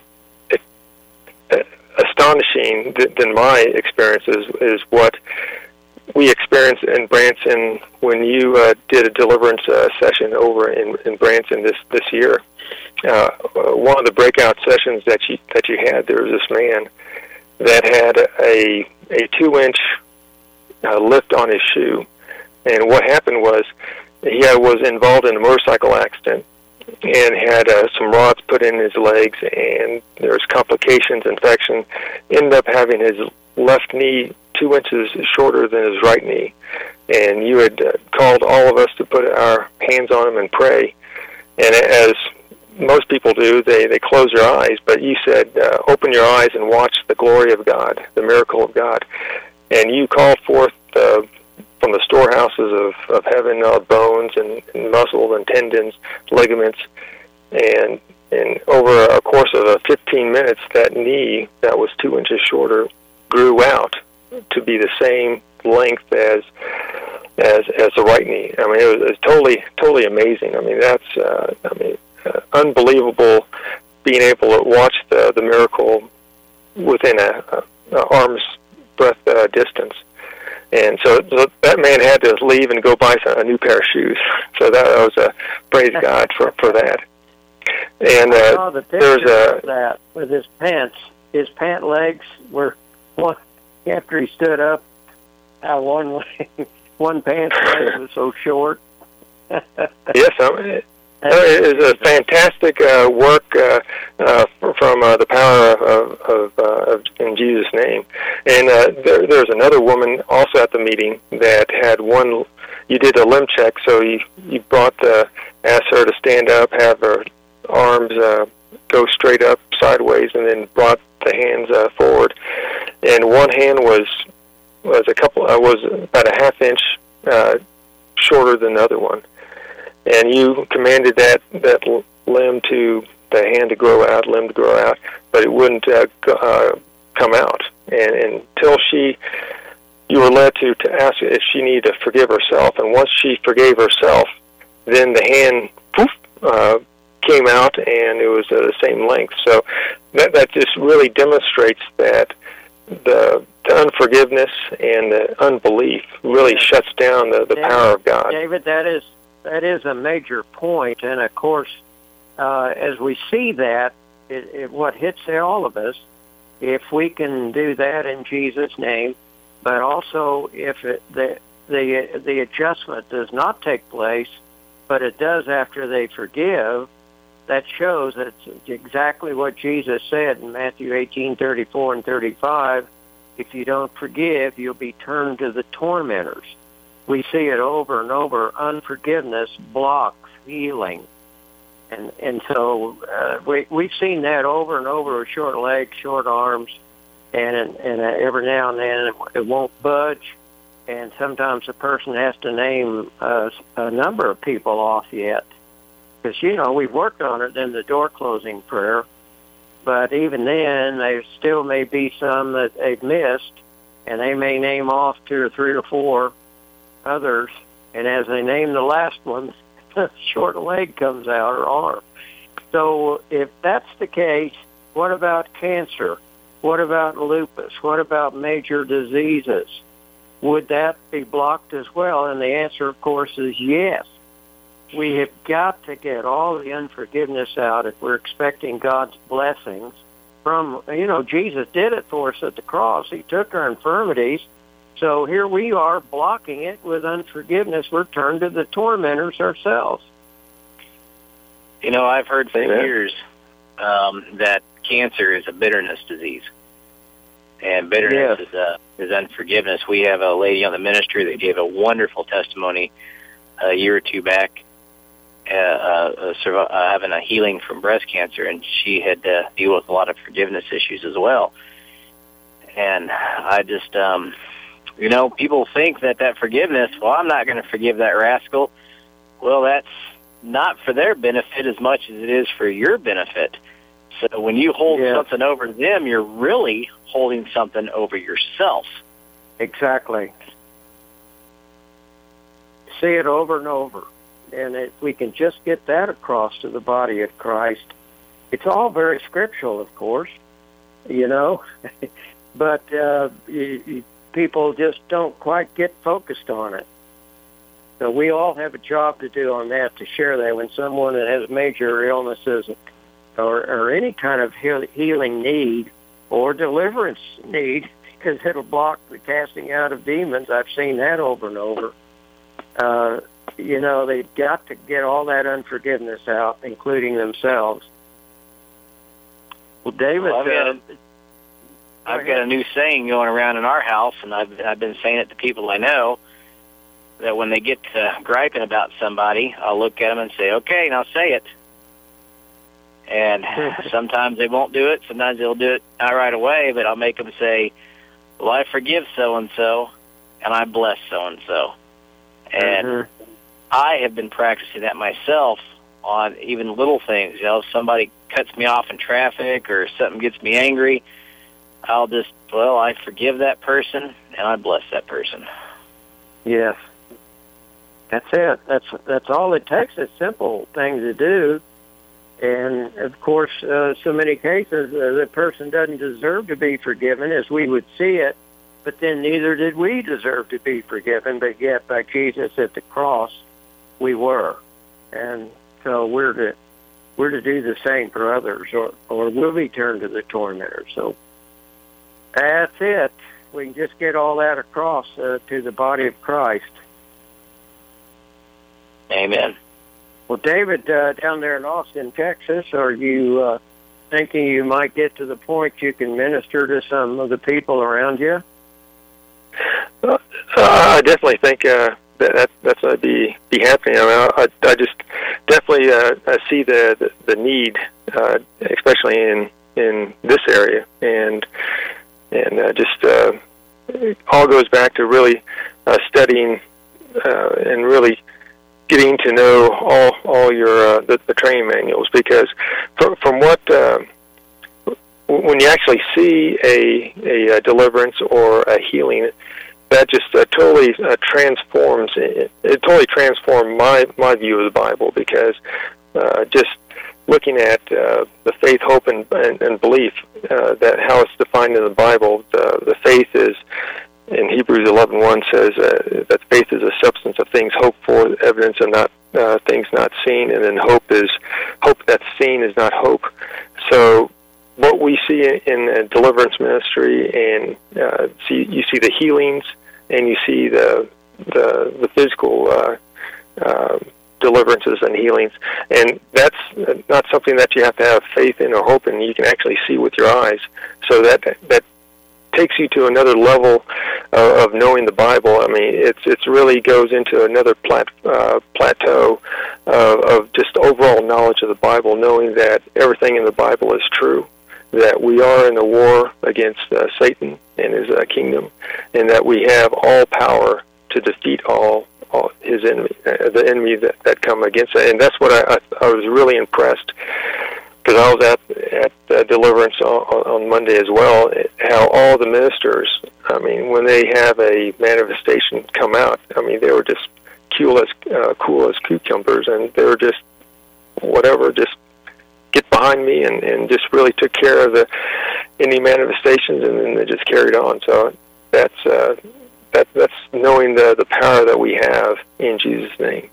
F: astonishing than my experiences is what we experienced in Branson when you uh, did a deliverance uh, session over in, in Branson this this year. Uh, one of the breakout sessions that you that you had, there was this man that had a a two inch uh, lift on his shoe, and what happened was he uh, was involved in a motorcycle accident and had uh, some rods put in his legs, and there was complications, infection, ended up having his left knee two inches shorter than his right knee. And you had uh, called all of us to put our hands on him and pray. And as most people do, they, they close their eyes, but you said, uh, open your eyes and watch the glory of God, the miracle of God. And you called forth uh, from the storehouses of, of heaven, uh, bones and, and muscles and tendons, ligaments, and and over a course of uh, fifteen minutes, that knee that was two inches shorter grew out to be the same length as as as the right knee. I mean, it was, it was totally totally amazing. I mean, that's uh, I mean, uh, unbelievable being able to watch the the miracle within a, a, a arm's breadth uh, distance. And so, so that man had to leave and go buy some, a new pair of shoes. So that was a praise God for, for that. And uh,
D: I saw the
F: there's
D: picture
F: a
D: of that with his pants. His pant legs were one after he stood up. Uh, one leg, one pant leg was so short.
F: yes, I mean, it is a fantastic uh, work uh, uh, from uh, the power of, of, uh, of in Jesus' name. And uh, there, there's another woman also at the meeting that had one. You did a limb check, so you you brought the asked her to stand up, have her arms uh, go straight up, sideways, and then brought the hands uh, forward. And one hand was was a couple uh, was about a half inch uh, shorter than the other one. And you commanded that, that limb to, the hand to grow out, limb to grow out, but it wouldn't uh, uh, come out. And, and until she, you were led to, to ask if she needed to forgive herself. And once she forgave herself, then the hand poof, uh, came out, and it was uh, the same length. So that, that just really demonstrates that the, the unforgiveness and the unbelief really shuts down the, the
D: David,
F: power of God.
D: David, that is that is a major point, and of course, uh, as we see that, it, it, what hits all of us, if we can do that in Jesus' name, but also if it, the the the adjustment does not take place, but it does after they forgive, that shows that it's exactly what Jesus said in Matthew eighteen thirty-four and thirty-five. If you don't forgive, you'll be turned to the tormentors. We see it over and over. Unforgiveness blocks healing. And and so uh, we we've seen that over and over with short legs, short arms, and and uh, every now and then it, it won't budge, and sometimes the person has to name uh, a number of people off yet, because you know we've worked on it in the door closing prayer, but even then there still may be some that they've missed, and they may name off two or three or four others, and as they name the last one, short leg comes out or arm. So if that's the case, what about cancer? What about lupus? What about major diseases? Would that be blocked as well? And the answer, of course, is yes. We have got to get all the unforgiveness out if we're expecting God's blessings from, you know, Jesus did it for us at the cross. He took our infirmities. So here we are blocking it with unforgiveness. We're turned to the tormentors ourselves.
E: You know, I've heard for years um, that cancer is a bitterness disease. And bitterness
D: Yes.
E: is, uh, is unforgiveness. We have a lady on the ministry that gave a wonderful testimony a year or two back, uh, uh, survi- uh, having a healing from breast cancer, and she had to deal with a lot of forgiveness issues as well. And I just... Um, You know, people think that that forgiveness, well, I'm not going to forgive that rascal. Well, that's not for their benefit as much as it is for your benefit. So when you hold
D: Yeah.
E: something over them, you're really holding something over yourself.
D: Exactly. See it over and over. And if we can just get that across to the body of Christ, it's all very scriptural, of course, you know, but uh, you, you, people just don't quite get focused on it. So we all have a job to do on that, to share that when someone that has major illnesses or, or any kind of heal, healing need or deliverance need, because it'll block the casting out of demons. I've seen that over and over. Uh, you know, they've got to get all that unforgiveness out, including themselves. Well, David...
E: Well, I've got
D: uh,
E: a- I've got a new saying going around in our house, and I've, I've been saying it to people I know, that when they get to griping about somebody, I'll look at them and say, okay, now say it. And sometimes they won't do it. Sometimes they'll do it not right away, but I'll make them say, well, I forgive so-and-so, and I bless so-and-so. And
D: Mm-hmm.
E: I have been practicing that myself on even little things. You know, if somebody cuts me off in traffic or something gets me angry, I'll just, well, I forgive that person, and I bless that person.
D: Yes. That's it. That's that's all it takes. It's a simple thing to do. And, of course, uh, so many cases, uh, the person doesn't deserve to be forgiven as we would see it, but then neither did we deserve to be forgiven, but yet by Jesus at the cross, we were. And so we're to, we're to do the same for others, or, or we'll be turned to the tormentor. So that's it. We can just get all that across uh, to the body of Christ.
E: Amen.
D: Well, David, uh, down there in Austin, Texas, are you uh, thinking you might get to the point you can minister to some of the people around you?
F: Uh, I definitely think uh, that, that that's going to be be happening. I mean, I, I just definitely uh, I see the the, the need, uh, especially in in this area, and and uh, just uh, it all goes back to really uh, studying uh, and really getting to know all all your uh, the, the training manuals, because from, from what uh, when you actually see a, a, a deliverance or a healing, that just uh, totally uh, transforms it, it totally transformed my my view of the Bible, because uh, just looking at uh, the faith, hope, and, and, and belief, uh, that how it's defined in the Bible, the, the faith is, in Hebrews eleven one says uh, that faith is a substance of things hoped for, evidence of not uh, things not seen, and then hope is hope that's seen is not hope. So what we see in the deliverance ministry, and uh, see you see the healings, and you see the the, the physical uh, uh, deliverances and healings, and that's not something that you have to have faith in or hope in. You can actually see with your eyes. So that that takes you to another level uh, of knowing the Bible. I mean, it's it's really goes into another plat, uh, plateau uh, of just overall knowledge of the Bible, knowing that everything in the Bible is true, that we are in a war against uh, Satan and his uh, kingdom, and that we have all power to defeat all, all his enemy, uh, the enemy that, that come against it. And that's what I, I, I was really impressed, because I was at at uh, Deliverance on, on Monday as well, how all the ministers, I mean, when they have a manifestation come out, I mean, they were just cool as, uh, cool as cucumbers, and they were just, whatever, just get behind me, and, and just really took care of the any manifestations, and then they just carried on. So that's uh, that that's knowing the the power that we have in Jesus' name.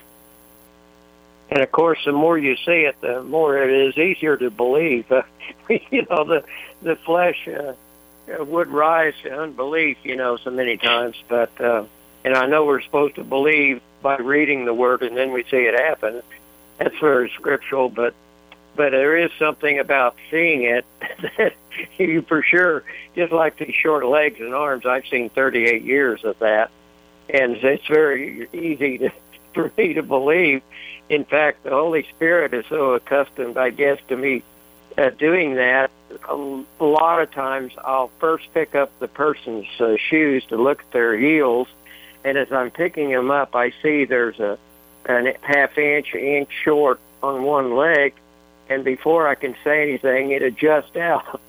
D: And of course, the more you see it, the more it is easier to believe. Uh, you know, the the flesh uh, would rise to unbelief, you know, so many times. But uh, and I know we're supposed to believe by reading the Word, and then we see it happen. That's very scriptural, but but there is something about seeing it that you for sure, just like these short legs and arms, I've seen thirty-eight years of that, and it's very easy to, for me to believe. In fact, the Holy Spirit is so accustomed, I guess, to me uh, doing that. A, a lot of times I'll first pick up the person's uh, shoes to look at their heels, and as I'm picking them up, I see there's a an half inch, inch short on one leg, and before I can say anything, it adjusts out.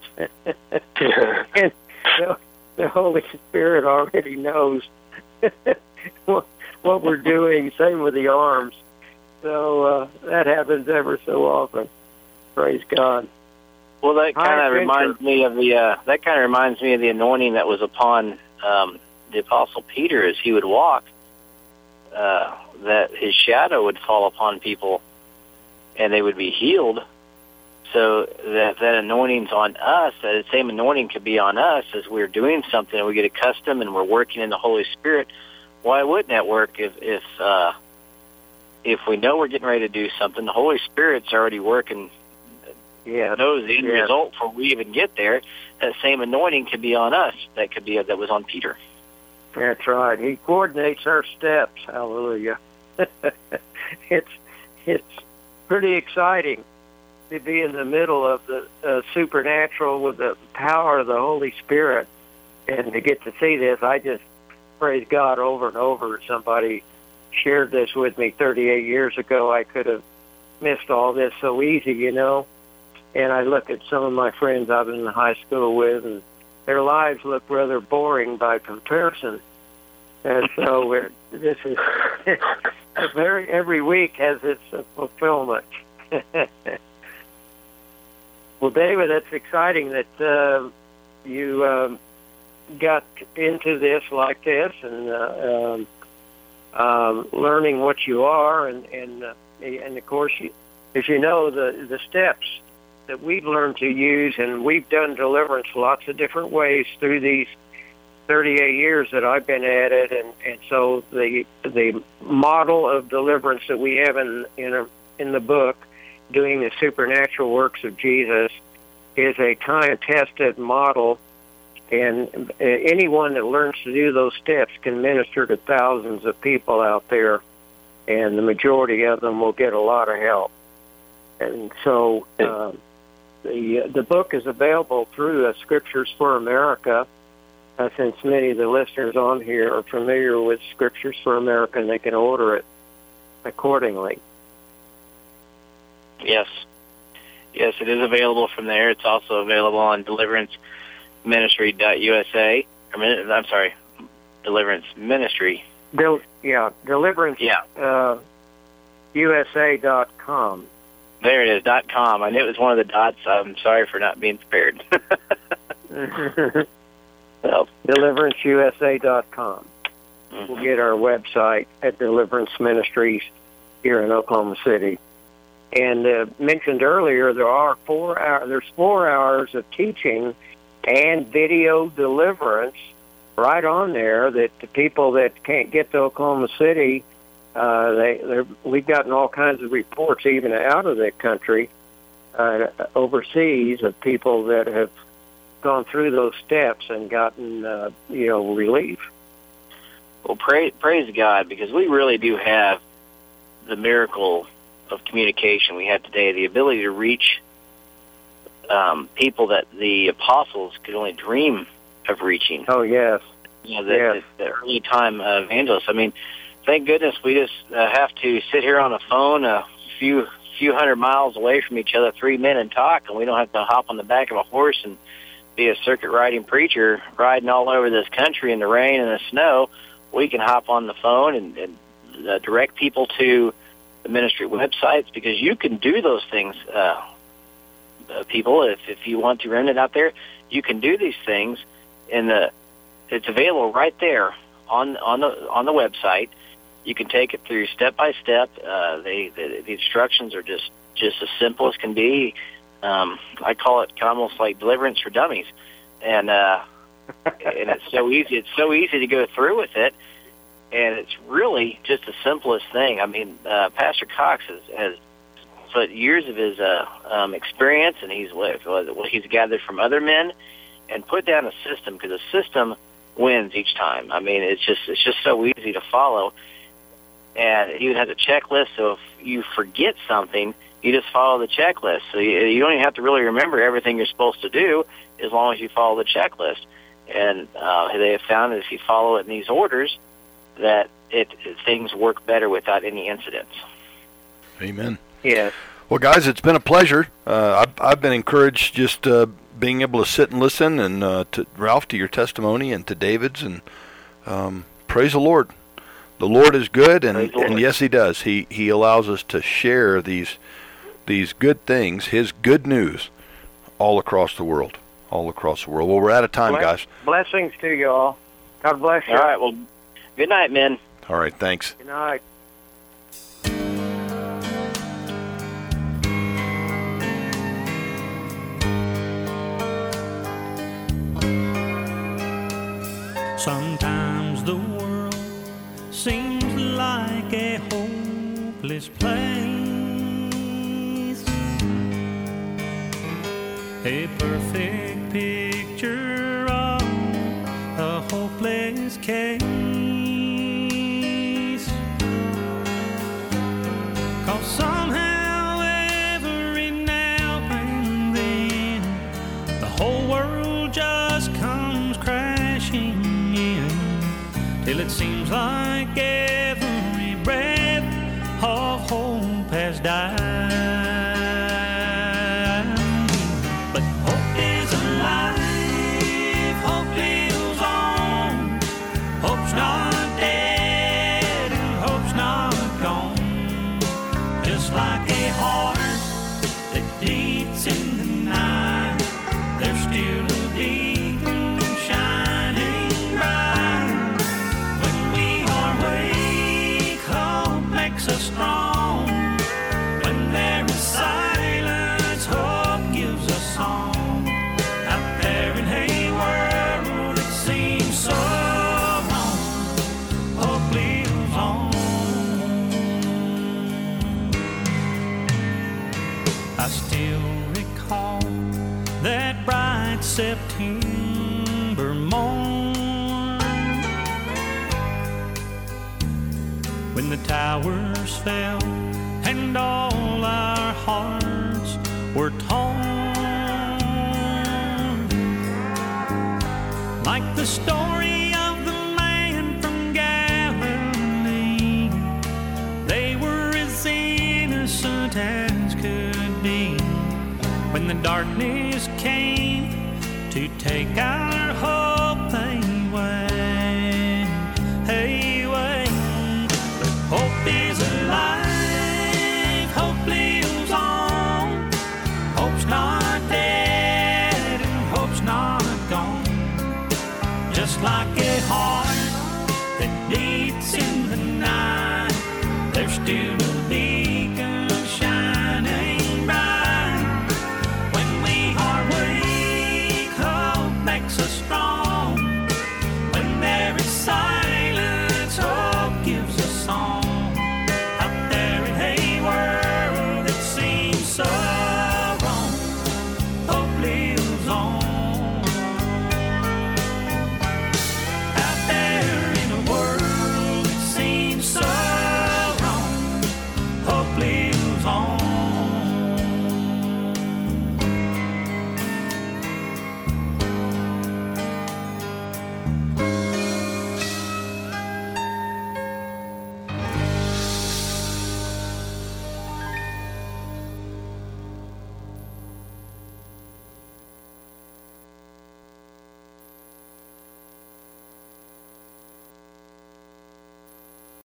D: And the, the Holy Spirit already knows what, what we're doing. Same with the arms. So uh, that happens ever so often. Praise God.
E: Well, that kind
D: Hi,
E: of reminds me of the uh, that kind of reminds me of the anointing that was upon um, the Apostle Peter as he would walk. Uh, that his shadow would fall upon people, and they would be healed. So that that anointing's on us. That same anointing could be on us as we're doing something and we get accustomed and we're working in the Holy Spirit. Why wouldn't that work if if uh, if we know we're getting ready to do something? The Holy Spirit's already working.
D: Yeah,
E: knows the end
D: yeah.
E: result before we even get there. That same anointing could be on us. That could be that was on Peter.
D: That's right. He coordinates our steps. Hallelujah. it's it's pretty exciting to be in the middle of the uh, supernatural with the power of the Holy Spirit, and to get to see this. I just praise God over and over. Somebody shared this with me thirty-eight years ago. I could have missed all this so easy, you know. And I look at some of my friends I've been in high school with, and their lives look rather boring by comparison. And so we're, this is a very every week has its uh, fulfillment. Well, David, that's exciting that uh, you um, got into this like this, and uh, um, um, learning what you are, and and uh, and of course, you, as you know, the the steps that we've learned to use, and we've done deliverance lots of different ways through these thirty-eight years that I've been at it, and, and so the the model of deliverance that we have in in, a, in the book, doing the supernatural works of Jesus, is a time-tested model, and anyone that learns to do those steps can minister to thousands of people out there, and the majority of them will get a lot of help. And so um, the the book is available through uh, Scriptures for America, uh, since many of the listeners on here are familiar with Scriptures for America, and they can order it accordingly.
E: Yes. Yes, it is available from there. It's also available on deliverance ministry dot U S A. I mean, I'm sorry, Deliverance Ministry.
D: Del- yeah, Deliverance
E: Yeah.
D: uh, U S A dot com.
E: There it is, dot com. I knew it was one of the dots. I'm sorry for not being prepared. Well,
D: Deliverance U S A dot com.
E: mm-hmm.
D: We'll get our website at Deliverance Ministries here in Oklahoma City. And uh, mentioned earlier, there are four hour, there's four hours of teaching and video deliverance right on there that the people that can't get to Oklahoma City, uh, they, we've gotten all kinds of reports even out of the country, uh, overseas, of people that have gone through those steps and gotten, uh, you know, relief.
E: Well, praise, praise God, because we really do have the miracle of communication we have today, the ability to reach um, people that the apostles could only dream of reaching.
D: Oh, yes.
E: You know, the,
D: yes.
E: the, the early time uh, evangelists. I mean, thank goodness we just uh, have to sit here on the phone a few few hundred miles away from each other, three men, and talk, and we don't have to hop on the back of a horse and be a circuit riding preacher riding all over this country in the rain and the snow. We can hop on the phone and, and uh, direct people to the ministry websites, because you can do those things, uh, uh, people. If if you want to rent it out there, you can do these things, and the it's available right there on on the on the website. You can take it through step by step. Uh, they the, the instructions are just just as simple as can be. Um, I call it almost like deliverance for dummies, and uh, and it's so easy. It's so easy to go through with it, and it's really just the simplest thing. I mean, uh, Pastor Cox has, has put years of his uh, um, experience, and he's what, what he's gathered from other men, and put down a system, because a system wins each time. I mean, it's just it's just so easy to follow. And he even has a checklist, so if you forget something, you just follow the checklist. So you, you don't even have to really remember everything you're supposed to do, as long as you follow the checklist. And uh, they have found that if you follow it in these orders, that it things work better without any incidents.
C: Amen.
D: Yes.
C: Well, guys, it's been a pleasure. Uh, I've, I've been encouraged just uh, being able to sit and listen, and uh, to Ralph, to your testimony, and to David's, and um, praise the Lord. The Lord is good, and, and yes, He does. He He allows us to share these these good things, His good news, all across the world, all across the world. Well, we're out of time,
D: Bless,
C: guys.
D: Blessings to you all. God bless you.
E: All right. Well, good night, men.
C: All right. Thanks.
D: Good night.
A: Sometimes the world seems like a hopeless place, a perfect picture of a hopeless case. 'Cause somehow, every now and then, the whole world just comes crashing in, till it seems like every breath of hope has died. But hope is alive, hope lives on, hope's not dead, and hope's not gone. Just like a heart that beats in the night, there's still a beacon shining bright. When we are weak, hope makes us strong. When there is silence, hope gives us song. Out there in a world that seems so wrong, hope lives on. I still recall that bright September morn, when the towers fell and all our hearts were torn. Like the story of the man from Galilee, they were as innocent as could be, when the darkness came to take our hope away, away. But hope is alive, hope lives on, hope's not dead, and hope's not gone. Just like a heart that beats